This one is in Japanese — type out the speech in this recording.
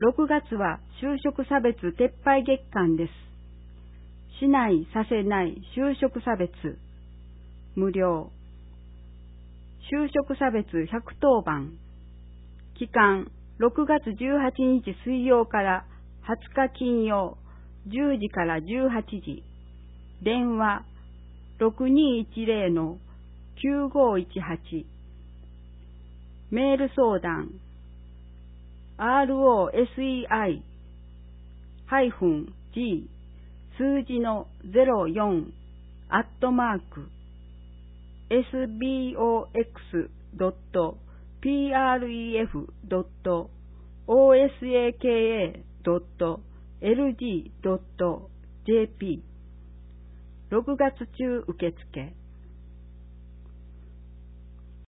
6月は就職差別撤廃月間です。しないさせない就職差別無料。就職差別110番。期間6月18日水曜から20日金曜10時から18時。電話6210-9518。メール相談ROSEI-G 数字の04@sbox.pref.osaka.lg.jp 6月中受付。